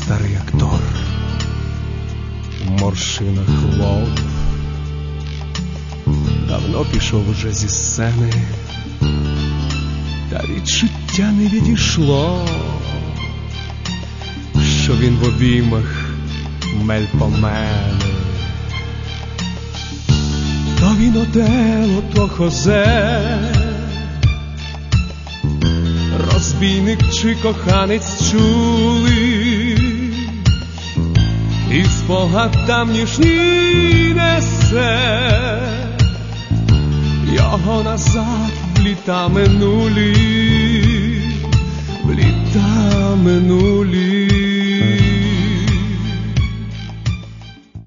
старий актор, в морщинах лоб, давно пішов уже зі сцени, та відчуття не відійшло, що він в обіймах Мельпомени. То він Отелло, то Хозе, розбійник чи коханець чулий, і спогад давнішній несе його назад в літа минулі, в літа минулі.